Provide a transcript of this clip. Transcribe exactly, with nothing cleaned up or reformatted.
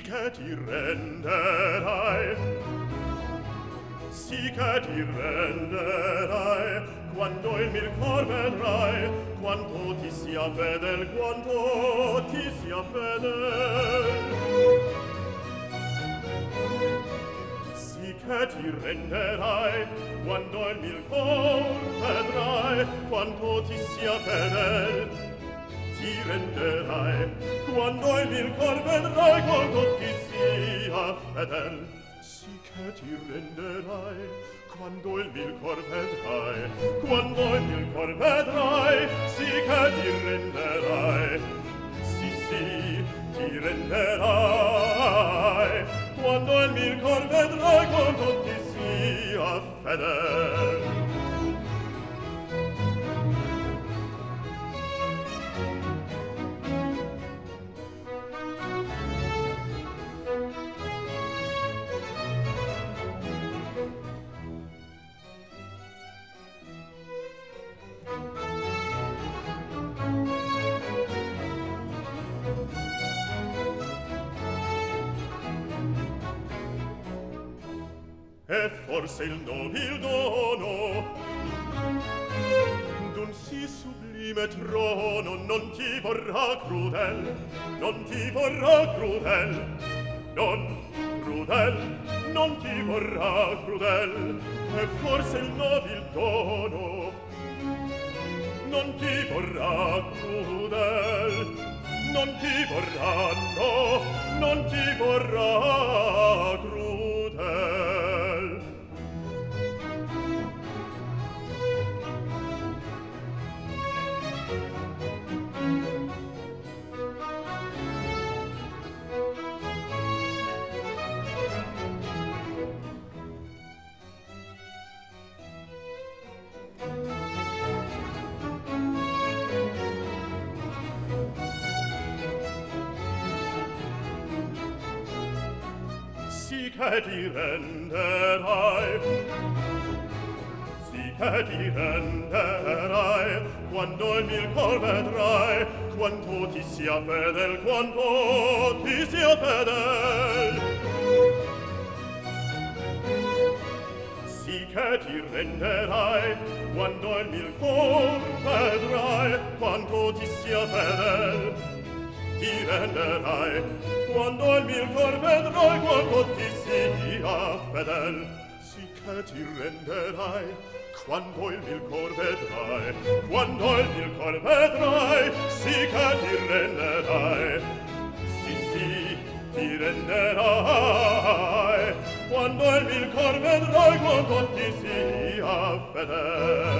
che ti renderai, sì che ti renderai, quando il mio cor vedrai, quanto ti sia fedel, quanto ti sia fedel. Sì che ti renderai, quando il mio cor vedrai, quanto ti sia fedel, ti renderai, quando il mio cor vedrai, quanto ti sia fedel. Sì che ti renderai, quando il mio cor vedrai, quando il mio cor vedrai, sì che ti renderai, sì sì, ti renderai, quando il mio cor vedrai, quanto ti sia fedel. E forse il nobil dono d'un sì sublime trono non ti vorrà crudel, non ti vorrà crudel, non crudel, non ti vorrà crudel. E forse il nobil dono non ti vorrà crudel, non ti vorrà, no, non ti vorrà crudel. Sì che ti renderai, sì che ti renderai, quando il mio cor vedrai, quanto ti sia fedel, quanto ti sia fedel. Sì che ti renderai, quando il mio cor vedrai, quanto ti sia fedel, ti renderai, quando il mio cor vedrai, quanto ti sia fedel. Sì che ti renderai, quando il mio cor vedrai, quando il mio cor vedrai, sì che ti renderai, sì sì, ti renderai, quando il mio cor vedrai, quanto ti sia fedel.